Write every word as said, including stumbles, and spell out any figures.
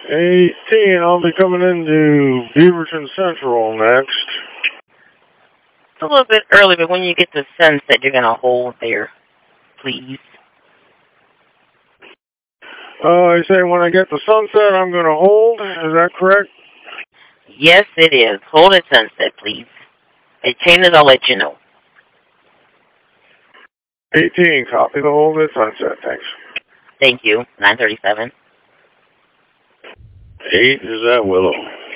eighteen, I'll be coming into Beaverton Central next. It's a little bit early, but when you get to Sunset, you're going to hold there, please. Uh, I say when I get to Sunset, I'm going to hold. Is that correct? Yes, it is. Hold at Sunset, please. If it changes, I'll let you know. eighteen, copy the hold at Sunset. Thanks. Thank you. nine thirty-seven. eight, is that Willow?